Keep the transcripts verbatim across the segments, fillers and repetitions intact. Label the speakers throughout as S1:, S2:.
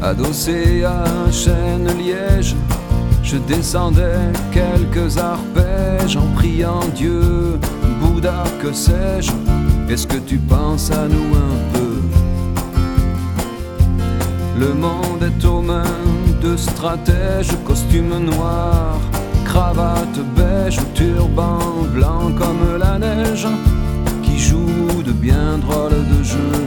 S1: Adossé à Chêne-Liège, je descendais quelques arpèges en priant Dieu, Bouddha, que sais-je. Est-ce que tu penses à nous un peu? Le monde est aux mains de stratèges, costume noir, cravate beige, turban blanc comme la neige, qui joue de bien drôles de jeux.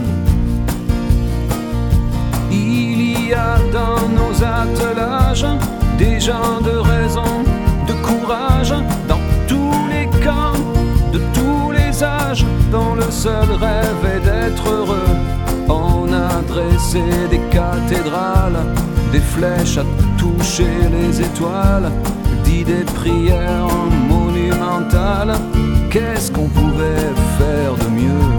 S1: Il y a dans nos attelages des gens de raison, de courage, dans tous les camps, de tous les âges, dont le seul rêve est d'être heureux. On a dressé des cathédrales, des flèches à toucher les étoiles, dit des prières monumentales. Qu'est-ce qu'on pouvait faire de mieux?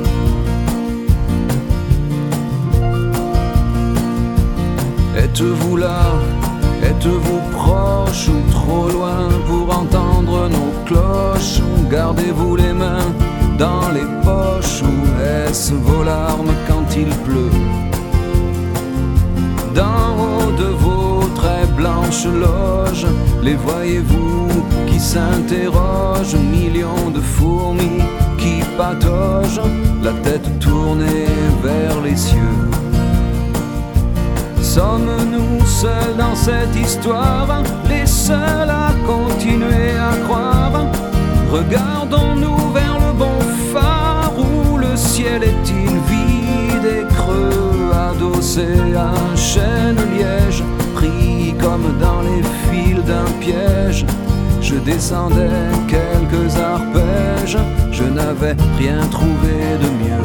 S1: Êtes-vous là? Êtes-vous proche ou trop loin pour entendre nos cloches? Gardez-vous les mains dans les poches ou est-ce vos larmes quand il pleut? D'en haut de vos très blanches loges, les voyez-vous qui s'interrogent? Millions de fourmis qui pataugent, la tête tournée vers les cieux. Sommes-nous seuls dans cette histoire, les seuls à continuer à croire? Regardons-nous vers le bon phare où le ciel est-il vide et creux, adossé à un Chêne-Liège, pris comme dans les fils d'un piège. Je descendais quelques arpèges, je n'avais rien trouvé de mieux.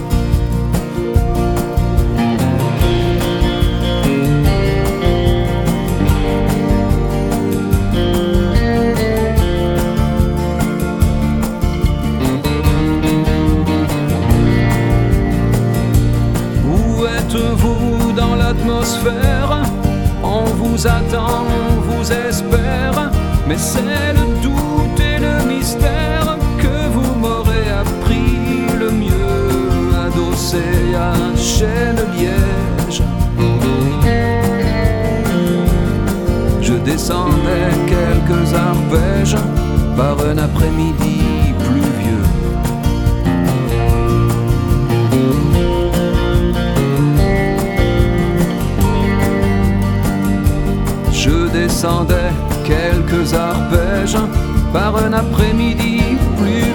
S1: Êtes-vous dans l'atmosphère? On vous attend, on vous espère, mais c'est le doute et le mystère que vous m'aurez appris le mieux, adossé à un Chêne-Liège. Je descendais quelques arpèges par un après-midi pluvieux. Je descendais quelques arpèges par un après-midi pluvieux.